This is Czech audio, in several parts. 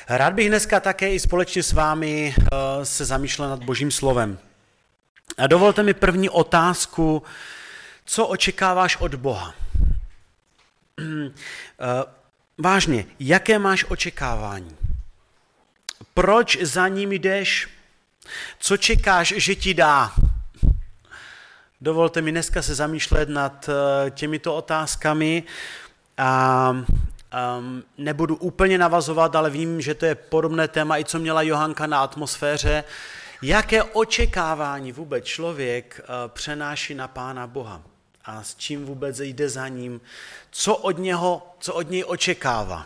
Rád bych dneska také i společně s vámi se zamýšlel nad Božím slovem. A dovolte mi první otázku, co očekáváš od Boha? Vážně, jaké máš očekávání? Proč za ním jdeš? Co čekáš, že ti dá? Dovolte mi dneska se zamýšlet nad těmito otázkami a nebudu úplně navazovat, ale vím, že to je podobné téma, i co měla Johanka na atmosféře. Jaké očekávání vůbec člověk přenáší na Pána Boha? A s čím vůbec jde za ním? Co od něj očekává?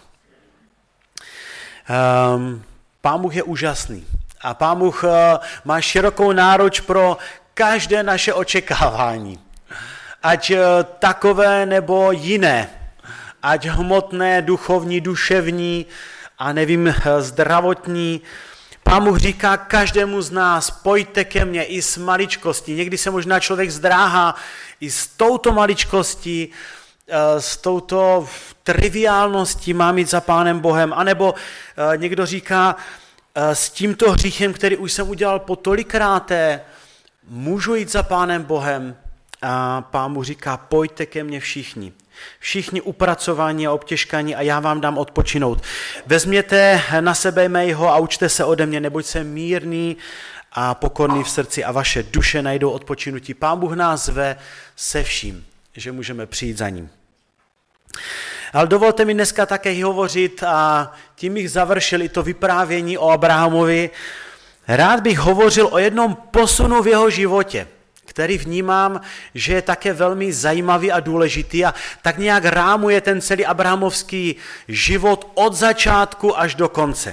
Pán Bůh je úžasný. A Pán Bůh má širokou náruč pro každé naše očekávání. Ať takové nebo jiné. Ať hmotné, duchovní, duševní a nevím, zdravotní. Pán Bůh říká každému z nás, pojďte ke mně i s maličkostí. Někdy se možná člověk zdráhá i s touto maličkostí, s touto triviálností mám jít za Pánem Bohem. A nebo někdo říká, s tímto hříchem, který už jsem udělal po tolikráté, můžu jít za Pánem Bohem. A Pán Bůh říká, pojďte ke mně všichni. Všichni upracovaní a obtěžkaní a já vám dám odpočinout. Vezměte na sebe mého a učte se ode mě, neboť jsem mírný a pokorný v srdci a vaše duše najdou odpočinutí. Pán Bůh nás zve se vším, že můžeme přijít za ním. Ale dovolte mi dneska také hovořit a tím bych završil i to vyprávění o Abrahamovi. Rád bych hovořil o jednom posunu v jeho životě, který vnímám, že je také velmi zajímavý a důležitý a tak nějak rámuje ten celý abrahamovský život od začátku až do konce.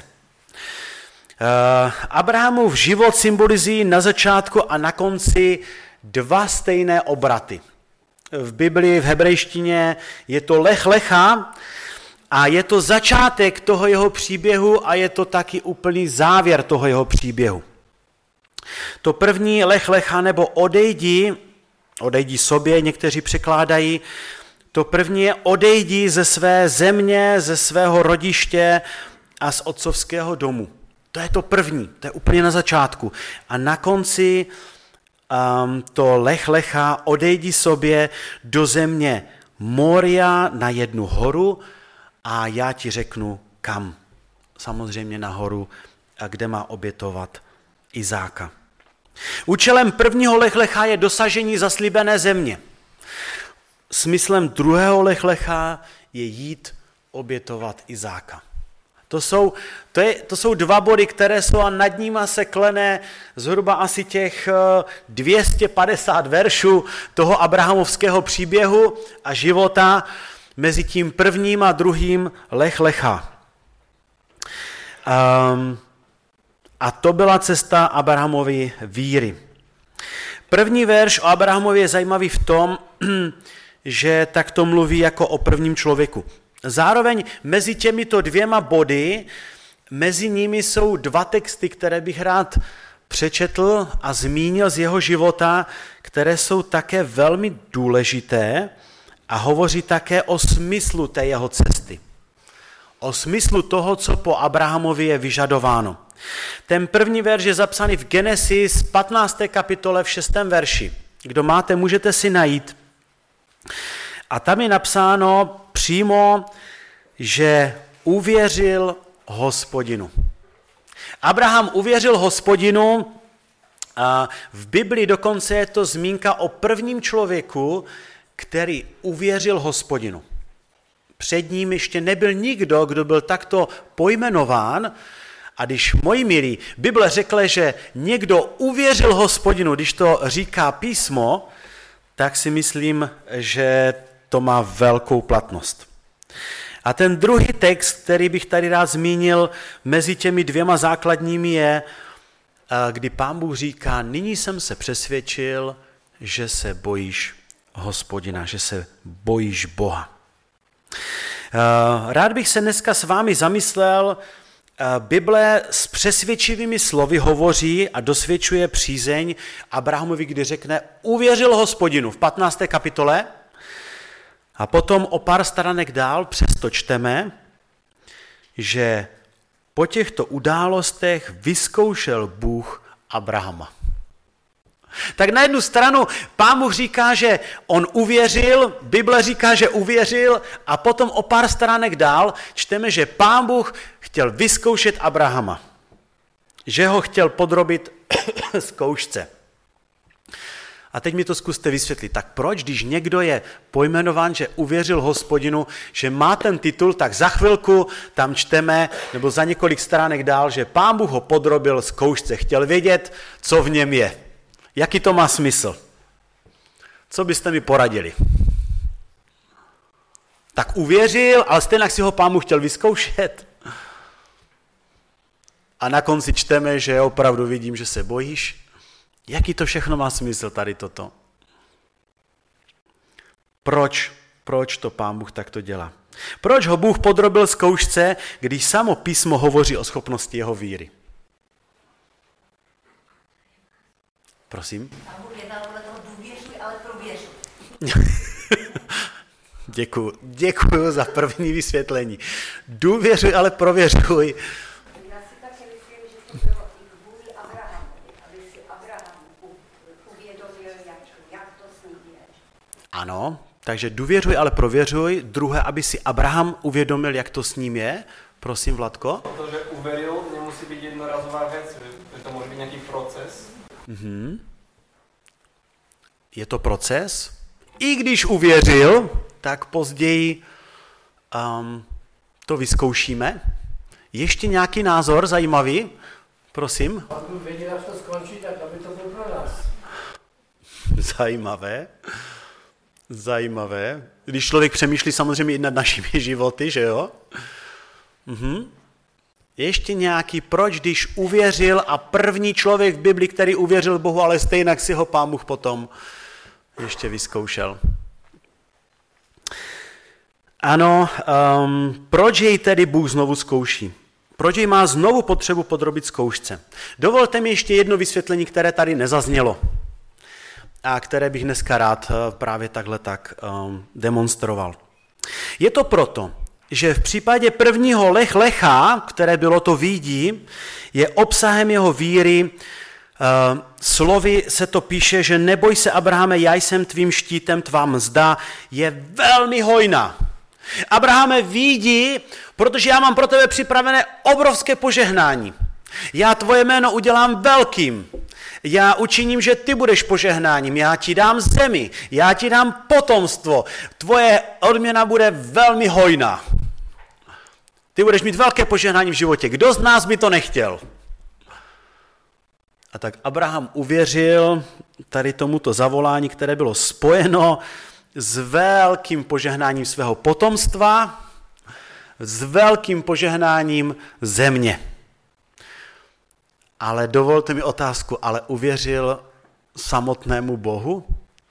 Abrahamův život symbolizují na začátku a na konci dva stejné obraty. V Biblii, v hebrejštině je to Lech Lecha a je to začátek toho jeho příběhu a je to taky úplný závěr toho jeho příběhu. To první Lech Lecha nebo odejdi sobě, někteří překládají, to první je odejdi ze své země, ze svého rodiště a z otcovského domu. To je to první, to je úplně na začátku. A na konci to Lech Lecha, odejdi sobě do země Moria na jednu horu a já ti řeknu kam. Samozřejmě na horu, kde má obětovat Izáka. Účelem prvního Lech Lecha je dosažení zaslíbené země. Smyslem druhého Lech Lecha je jít obětovat Izáka. To jsou dva body, které jsou a nad nima se klene zhruba asi těch 250 veršů toho abrahamovského příběhu a života mezi tím prvním a druhým Lech Lecha. A to byla cesta Abrahamovy víry. První verš o Abrahamově je zajímavý v tom, že takto mluví jako o prvním člověku. Zároveň mezi těmito dvěma body, mezi nimi jsou dva texty, které bych rád přečetl a zmínil z jeho života, které jsou také velmi důležité a hovoří také o smyslu té jeho cesty. O smyslu toho, co po Abrahamovi je vyžadováno. Ten první verš je zapsaný v Genesis 15. kapitole v 6. verši. Kdo máte, můžete si najít. A tam je napsáno přímo, že uvěřil Hospodinu. Abraham uvěřil Hospodinu a v Biblii dokonce je to zmínka o prvním člověku, který uvěřil Hospodinu. Před ním ještě nebyl nikdo, kdo byl takto pojmenován. A když, moji milí, Bible řekla, že někdo uvěřil Hospodinu, když to říká písmo, tak si myslím, že to má velkou platnost. A ten druhý text, který bych tady rád zmínil mezi těmi dvěma základními je, kdy Pán Bůh říká, nyní jsem se přesvědčil, že se bojíš Hospodina, že se bojíš Boha. Rád bych se dneska s vámi zamyslel, Bible s přesvědčivými slovy hovoří a dosvědčuje přízeň Abrahamovi, kdy řekne, uvěřil Hospodinu v 15. kapitole a potom o pár stránek dál přesto čteme, že Po těchto událostech vyzkoušel Bůh Abrahama. Tak na jednu stranu Pán Bůh říká, že on uvěřil, Bible říká, že uvěřil a potom o pár stránek dál čteme, že Pán Bůh chtěl vyzkoušet Abrahama. Že ho chtěl podrobit zkoušce. A teď mi to zkuste vysvětlit. Tak proč, když někdo je pojmenován, že uvěřil Hospodinu, že má ten titul, tak za chvilku tam čteme, nebo za několik stránek dál, že Pán Bůh ho podrobil zkoušce. Chtěl vědět, co v něm je. Jaký to má smysl? Co byste mi poradili? Tak uvěřil, ale stejně si ho Pán Bůh chtěl vyzkoušet. A na konci čteme, že opravdu vidím, že se bojíš. Jaký to všechno má smysl tady toto? Proč to Pán Bůh takto dělá? Proč ho Bůh podrobil zkoušce, když samo písmo hovoří o schopnosti jeho víry? Prosím? Pán Bůh jednal podle toho důvěřuj, ale prověřuj. Děkuju za první vysvětlení. Důvěřuj, ale prověřuj. Já si také myslím, že to bylo i kvůli Abrahamovi, aby si Abraham uvědomil, jak to s ním je. Ano, takže důvěřuj, ale prověřuj. Druhé, aby si Abraham uvědomil, jak to s ním je. Prosím, Vladko. Protože uvěřil, nemusí být jednorazová věc, že to může být nějaký proces. Je to proces. I když uvěřil, tak později to vyzkoušíme. Ještě nějaký názor zajímavý? Prosím. Pak budu vědět, jak to skončí, tak aby to bylo pro nás. Zajímavé. Když člověk přemýšlí samozřejmě i nad našimi životy, že jo? Ještě nějaký proč, když uvěřil a první člověk v Bibli, který uvěřil Bohu, ale stejně si ho Pán Bůh potom ještě vyzkoušel. Ano, proč jej tedy Bůh znovu zkouší? Proč jej má znovu potřebu podrobit zkoušce? Dovolte mi ještě jedno vysvětlení, které tady nezaznělo a které bych dneska rád právě takhle demonstroval. Je to proto, že v případě prvního Lecha, které bylo to vídí, je obsahem jeho víry, slovy se to píše, že neboj se, Abrahame, já jsem tvým štítem, tvá mzda je velmi hojná. Abrahame, vídí, protože já mám pro tebe připravené obrovské požehnání. Já tvoje jméno udělám velkým. Já učiním, že ty budeš požehnáním. Já ti dám zemi. Já ti dám potomstvo. Tvoje odměna bude velmi hojná. Ty budeš mít velké požehnání v životě. Kdo z nás by to nechtěl? A tak Abraham uvěřil tady tomuto zavolání, které bylo spojeno s velkým požehnáním svého potomstva, s velkým požehnáním země. Ale dovolte mi otázku, ale uvěřil samotnému Bohu?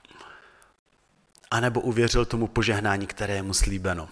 A nebo uvěřil tomu požehnání, které je mu slíbeno?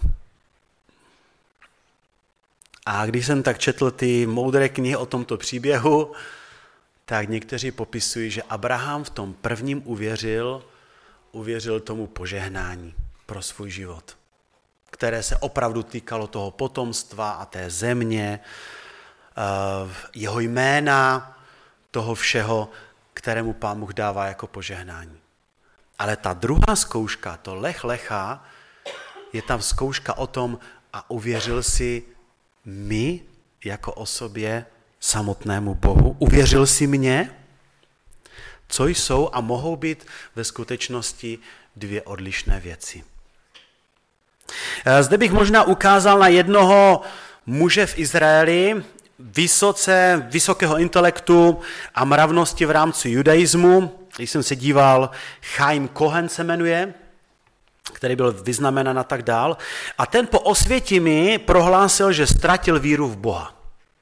A když jsem tak četl ty moudré knihy o tomto příběhu, tak někteří popisují, že Abraham v tom prvním uvěřil tomu požehnání pro svůj život, které se opravdu týkalo toho potomstva a té země, jeho jména, toho všeho, kterému Pán Bůh dává jako požehnání. Ale ta druhá zkouška, to Lecha, je tam zkouška o tom, a uvěřil si mi jako osobě samotnému Bohu? Uvěřil si mě? Co jsou a mohou být ve skutečnosti dvě odlišné věci. Zde bych možná ukázal na jednoho muže v Izraeli, vysokého intelektu a mravnosti v rámci judaismu. Když jsem se díval, Chaim Cohen se jmenuje, který byl vyznamenán a tak dál. A ten po osvětimi prohlásil, že ztratil víru v Boha.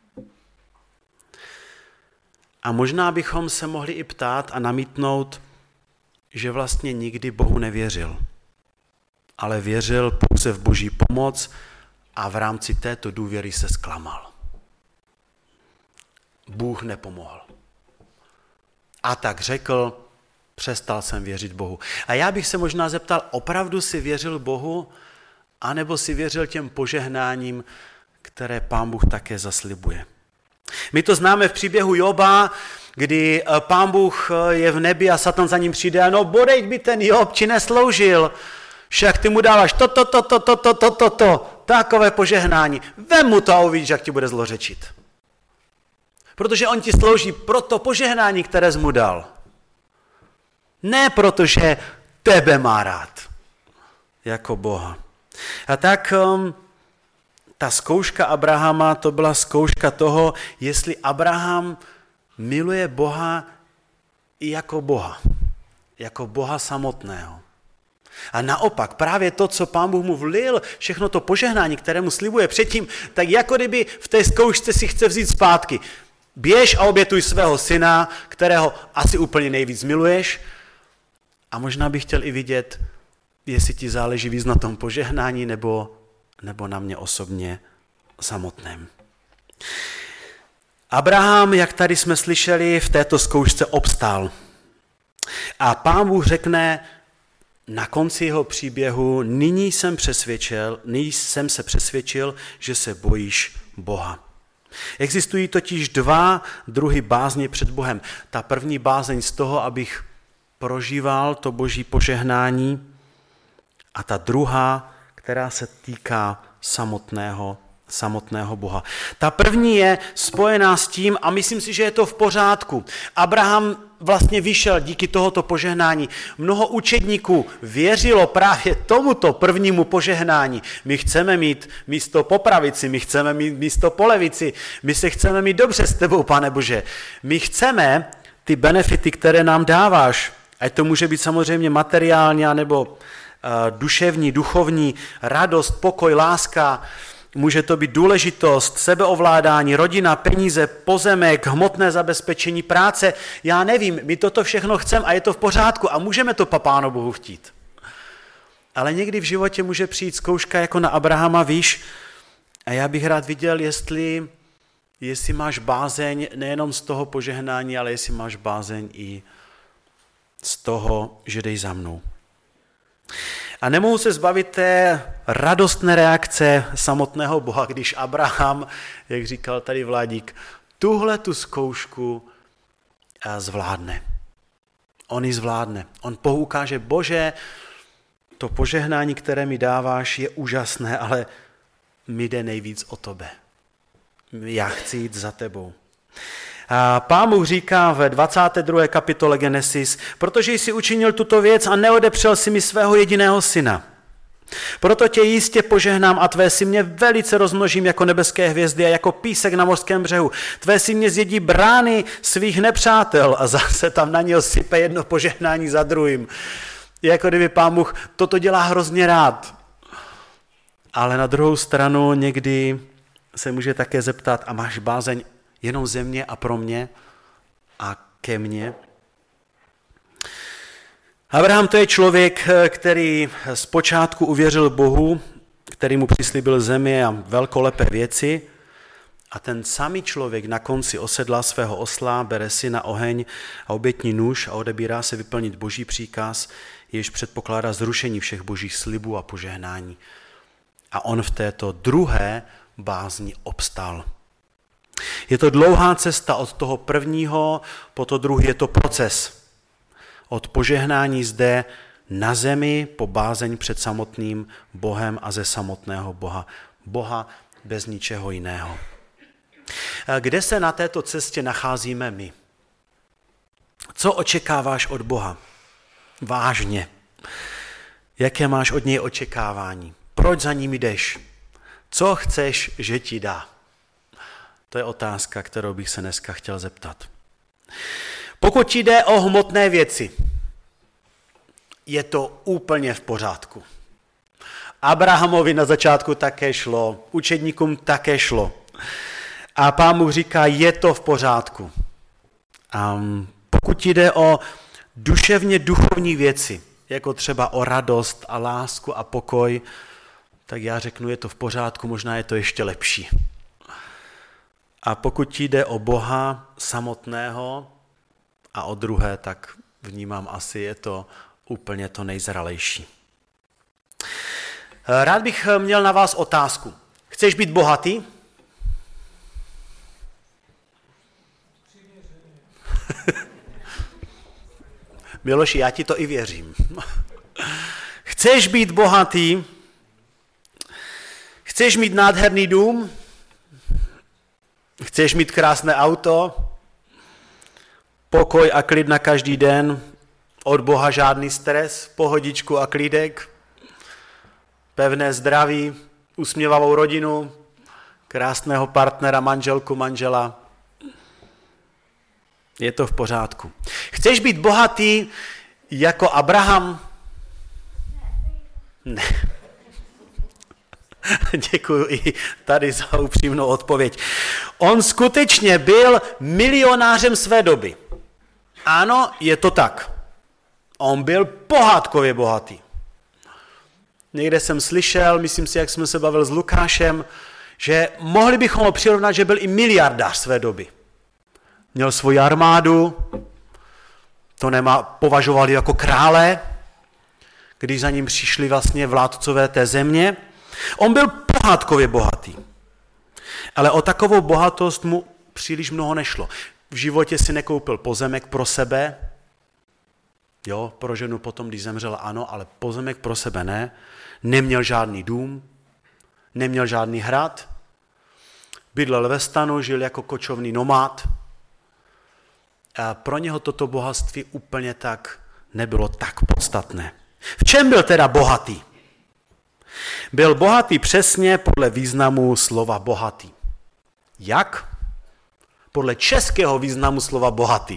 A možná bychom se mohli i ptát a namítnout, že vlastně nikdy Bohu nevěřil, ale věřil pouze v Boží pomoc a v rámci této důvěry se zklamal. Bůh nepomohl. A tak řekl, přestal jsem věřit Bohu. A já bych se možná zeptal, opravdu si věřil Bohu, anebo si věřil těm požehnáním, které Pán Bůh také zaslibuje. My to známe v příběhu Joba, kdy Pán Bůh je v nebi a Satan za ním přijde a no bodejť by ten Job ti nesloužil, však ty mu dáváš to, takové požehnání. Vem mu to a uvidíš, jak ti bude zlořečit. Protože on ti slouží pro to požehnání, které jsi mu dal. Ne protože tebe má rád, jako Boha. A tak ta zkouška Abrahama, to byla zkouška toho, jestli Abraham miluje Boha i jako Boha samotného. A naopak, právě to, co Pán Bůh mu vlil, všechno to požehnání, které mu slibuje předtím, tak jako kdyby v té zkoušce si chce vzít zpátky. Běž a obětuj svého syna, kterého asi úplně nejvíc miluješ, a možná bych chtěl i vidět, jestli ti záleží víc na tom požehnání, nebo na mě osobně samotném. Abraham, jak tady jsme slyšeli, v této zkoušce obstál. A Pán Bůh řekne na konci jeho příběhu, nyní jsem se přesvědčil, že se bojíš Boha. Existují totiž dva druhy bázně před Bohem. Ta první bázeň z toho, abych prožíval to boží požehnání, a ta druhá, která se týká samotného Boha. Ta první je spojená s tím, a myslím si, že je to v pořádku. Abraham vlastně vyšel díky tohoto požehnání. Mnoho učedníků věřilo právě tomuto prvnímu požehnání. My chceme mít místo po pravici, my chceme mít místo po levici, my se chceme mít dobře s tebou, Pane Bože. My chceme ty benefity, které nám dáváš, ať to může být samozřejmě materiální, nebo duševní, duchovní, radost, pokoj, láska, může to být důležitost, sebeovládání, rodina, peníze, pozemek, hmotné zabezpečení, práce. Já nevím, my toto všechno chceme a je to v pořádku a můžeme to po Pánu Bohu chtít. Ale někdy v životě může přijít zkouška jako na Abrahama, víš, a já bych rád viděl, jestli máš bázeň nejenom z toho požehnání, ale jestli máš bázeň i z toho, že jdeš za mnou. A nemohu se zbavit té radostné reakce samotného Boha, když Abraham, jak říkal tady Vladík, tu zkoušku zvládne. On ji zvládne. On ukáže, Bože, to požehnání, které mi dáváš, je úžasné, ale mi jde nejvíc o tebe. Já chci jít za tebou. A Pán Bůh říká v 22. kapitole Genesis, protože jsi učinil tuto věc a neodepřel si mi svého jediného syna. Proto tě jistě požehnám a tvé symě velice rozmnožím jako nebeské hvězdy a jako písek na mořském břehu. Tvé symě zjedí brány svých nepřátel a zase tam na něho sype jedno požehnání za druhým. Jako kdyby Pán Bůh toto dělá hrozně rád. Ale na druhou stranu někdy se může také zeptat, a máš bázeň jenom ze mě a pro mě a ke mně? Abraham to je člověk, který zpočátku uvěřil Bohu, který mu přislíbil zemi a velkolepé věci, a ten samý člověk na konci osedlá svého osla, bere si na oheň a obětní nůž a odebírá se vyplnit boží příkaz, jež předpokládá zrušení všech božích slibů a požehnání. A on v této druhé bázni obstál. Je to dlouhá cesta od toho prvního po to druhý, je to proces. Od požehnání zde na zemi po bázeň před samotným Bohem a ze samotného Boha. Boha bez ničeho jiného. Kde se na této cestě nacházíme my? Co očekáváš od Boha? Vážně. Jaké máš od něj očekávání? Proč za ním jdeš? Co chceš, že ti dá? To je otázka, kterou bych se dneska chtěl zeptat. Pokud ti jde o hmotné věci, je to úplně v pořádku. Abrahamovi na začátku také šlo, učedníkům také šlo. A Pán Bůh říká, je to v pořádku. Pokud ti jde o duševně duchovní věci, jako třeba o radost a lásku a pokoj, tak já řeknu, je to v pořádku, možná je to ještě lepší. A pokud ti jde o Boha samotného a o druhé, tak vnímám, asi je to úplně to nejzralejší. Rád bych měl na vás otázku. Chceš být bohatý? Miloši, já ti to i věřím. Chceš být bohatý? Chceš mít nádherný dům? Chceš mít krásné auto? Pokoj a klid na každý den? Od Boha žádný stres, pohodičku a klídek? Pevné zdraví, usměvavou rodinu, krásného partnera, manželku, manžela? Je to v pořádku. Chceš být bohatý jako Abraham? Ne. Děkuji i tady za upřímnou odpověď. On skutečně byl milionářem své doby. Ano, je to tak. On byl pohádkově bohatý. Někde jsem slyšel, myslím si, jak jsme se bavili s Lukášem, že mohli bychom ho přirovnat, že byl i miliardář své doby. Měl svoji armádu, to považovali jako krále, když za ním přišli vlastně vládcové té země. On byl pohádkově bohatý. Ale o takovou bohatost mu příliš mnoho nešlo. V životě si nekoupil pozemek pro sebe. Jo, pro ženu potom, když zemřela, ano, ale pozemek pro sebe ne. Neměl žádný dům, neměl žádný hrad. Bydlel ve stanu, žil jako kočovný nomád. A pro něho toto bohatství úplně tak nebylo tak podstatné. V čem byl teda bohatý? Byl bohatý přesně podle významu slova bohatý. Jak? Podle českého významu slova bohatý.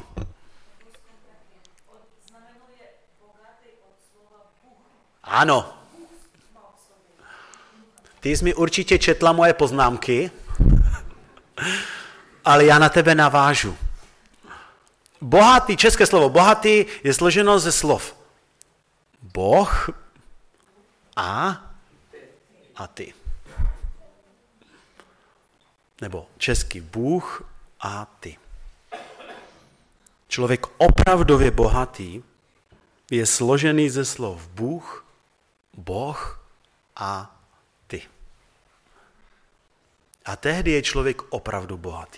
Ano. Ty jsi mi určitě četla moje poznámky, ale já na tebe navážu. Bohatý, české slovo bohatý je složeno ze slov Boh a ty. Nebo český Bůh a ty. Člověk opravdově bohatý je složený ze slov Bůh, Boh a ty. A tehdy je člověk opravdu bohatý.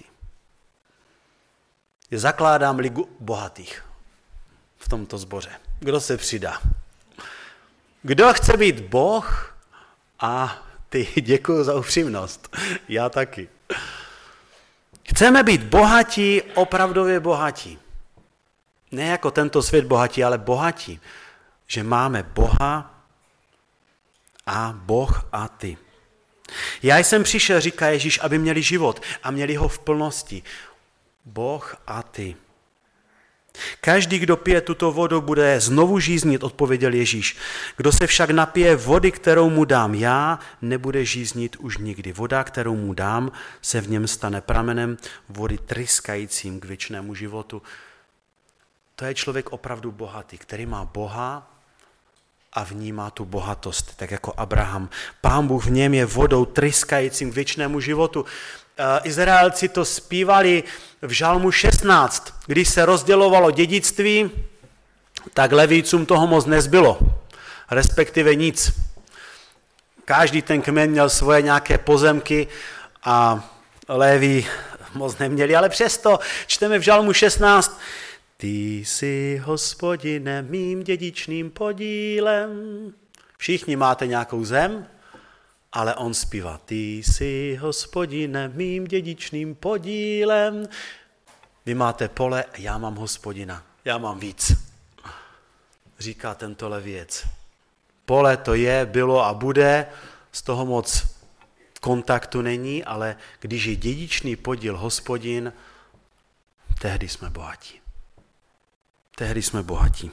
Zakládám ligu bohatých v tomto sboře. Kdo se přidá? Kdo chce být Boh a ty? Děkuji za upřímnost. Já taky. Chceme být bohatí, opravdově bohatí. Ne jako tento svět bohatí, ale bohatí. Že máme Boha a Boh a ty. Já jsem přišel, říká Ježíš, aby měli život a měli ho v plnosti. Boh a ty. Každý, kdo pije tuto vodu, bude znovu žíznit, odpověděl Ježíš. Kdo se však napije vody, kterou mu dám já, nebude žíznit už nikdy. Voda, kterou mu dám, se v něm stane pramenem vody tryskajícím k věčnému životu. To je člověk opravdu bohatý, který má Boha a vnímá tu bohatost, tak jako Abraham. Pán Bůh v něm je vodou tryskajícím k věčnému životu. Izraelci to zpívali v Žalmu 16. Když se rozdělovalo dědictví, tak Levícům toho moc nezbylo, respektive nic. Každý ten kmen měl svoje nějaké pozemky a Léví moc neměli, ale přesto čteme v Žalmu 16. Ty jsi, Hospodine, mým dědičným podílem. Všichni máte nějakou zem, ale on zpívá, ty jsi, Hospodine, mým dědičným podílem. Vy máte pole, já mám Hospodina, já mám víc. Říká tento Leviec. Pole to je, bylo a bude, z toho moc kontaktu není, ale když je dědičný podíl Hospodin, tehdy jsme bohatí. Tehdy jsme bohatí.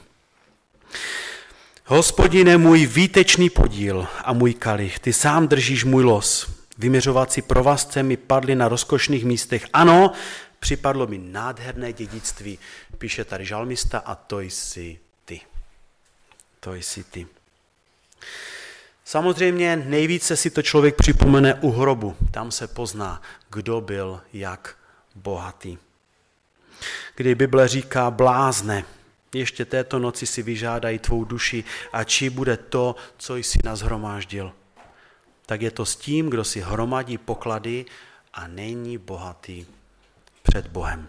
Hospodine, můj výtečný podíl a můj kalich, ty sám držíš můj los. Vyměřovací provazce mi padly na rozkošných místech. Ano, připadlo mi nádherné dědictví, píše tady žalmista, a to jsi ty. To jsi ty. Samozřejmě nejvíce si to člověk připomene u hrobu. Tam se pozná, kdo byl jak bohatý. Kdy Bible říká, blázne, ještě této noci si vyžádají tvou duši a čí bude to, co jsi nashromáždil. tak je to s tím, kdo si hromadí poklady a není bohatý před Bohem.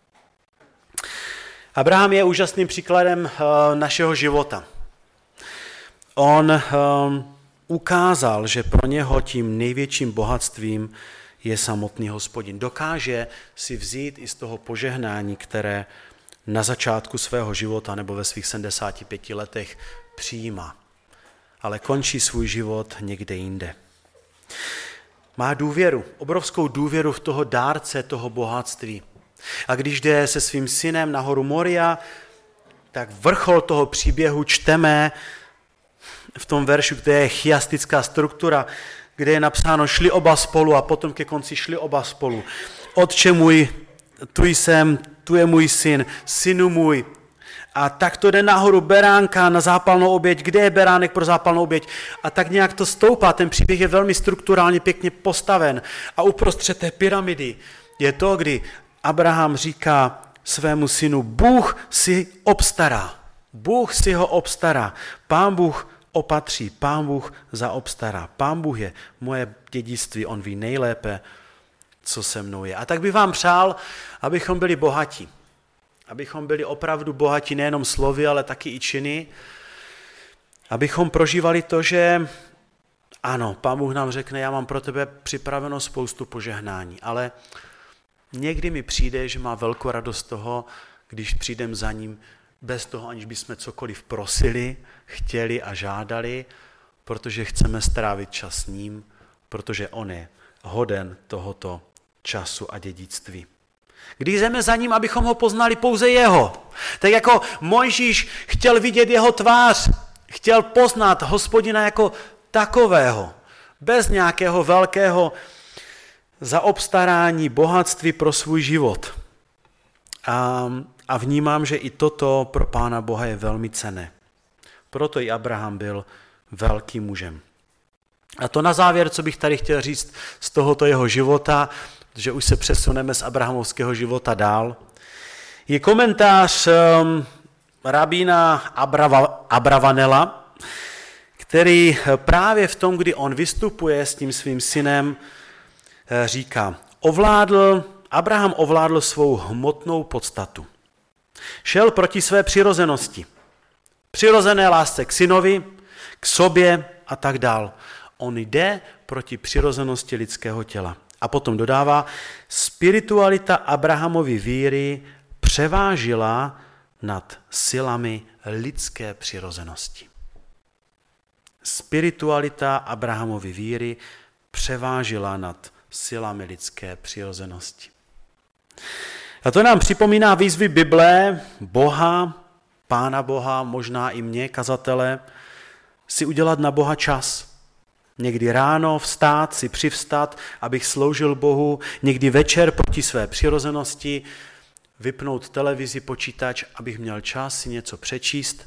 Abraham je úžasným příkladem našeho života. On ukázal, že pro něho tím největším bohatstvím je samotný Hospodin. Dokáže si vzít i z toho požehnání, které na začátku svého života nebo ve svých 75 letech přijímá, ale končí svůj život někde jinde. Má důvěru, obrovskou důvěru v toho dárce, toho bohatství. A když jde se svým synem na horu Moria, tak vrchol toho příběhu čteme v tom veršu, kde je chiastická struktura, kde je napsáno šli oba spolu a potom ke konci šli oba spolu. Otče můj, tu jsem, tu je můj syn, synu můj. A tak to jde nahoru beránka na zápalnou oběť. Kde je beránek pro zápalnou oběť? A tak nějak to stoupá. Ten příběh je velmi strukturálně pěkně postaven. A uprostřed té pyramidy je to, kdy Abraham říká svému synu, Bůh si obstará. Bůh si ho obstará. Pán Bůh opatří, Pán Bůh zaobstará. Pán Bůh je moje dědictví, on ví nejlépe, co se mnou je. A tak bych vám přál, abychom byli bohatí. Abychom byli opravdu bohatí nejenom slovy, ale taky i činy. Abychom prožívali to, že ano, Pán Bůh nám řekne, já mám pro tebe připraveno spoustu požehnání, ale někdy mi přijde, že má velkou radost toho, když přijdem za ním, bez toho, aniž bychom cokoliv prosili, chtěli a žádali, protože chceme strávit čas s ním, protože on je hoden tohoto času a dědictví. Když jdeme za ním, abychom ho poznali pouze jeho. Tak jako Mojžíš chtěl vidět jeho tvář, chtěl poznat Hospodina jako takového, bez nějakého velkého zaobstarání, bohatství pro svůj život. A vnímám, že i toto pro Pána Boha je velmi cenné. Proto i Abraham byl velkým mužem. A to na závěr, co bych tady chtěl říct z tohoto jeho života, že už se přesuneme z abrahamovského života dál, je komentář rabína Abravanela, který právě v tom, kdy on vystupuje s tím svým synem, říká, Abraham ovládl svou hmotnou podstatu. Šel proti své přirozenosti. Přirozené lásce k synovi, k sobě a tak dál. On jde proti přirozenosti lidského těla. A potom dodává, spiritualita Abrahamovy víry převážila nad silami lidské přirozenosti. Spiritualita Abrahamovy víry převážila nad silami lidské přirozenosti. A to nám připomíná výzvy Bible, Boha, Pána Boha, možná i mě, kazatele, si udělat na Boha čas. Někdy ráno vstát, si přivstat, abych sloužil Bohu, někdy večer proti své přirozenosti, vypnout televizi, počítač, abych měl čas si něco přečíst.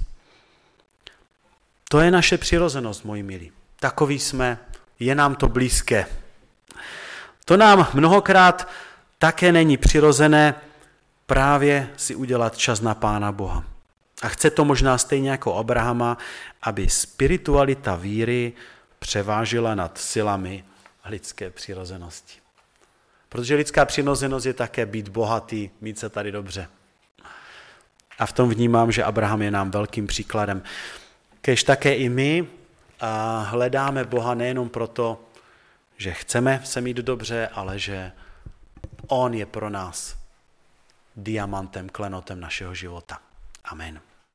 To je naše přirozenost, moji milí. Takový jsme, je nám to blízké. To nám mnohokrát také není přirozené právě si udělat čas na Pána Boha. A chce to možná stejně jako Abrahama, aby spiritualita víry převážila nad silami lidské přirozenosti. Protože lidská přirozenost je také být bohatý, mít se tady dobře. A v tom vnímám, že Abraham je nám velkým příkladem. Kéž také i my hledáme Boha nejenom proto, že chceme se mít dobře, ale že on je pro nás diamantem, klenotem našeho života. Amen.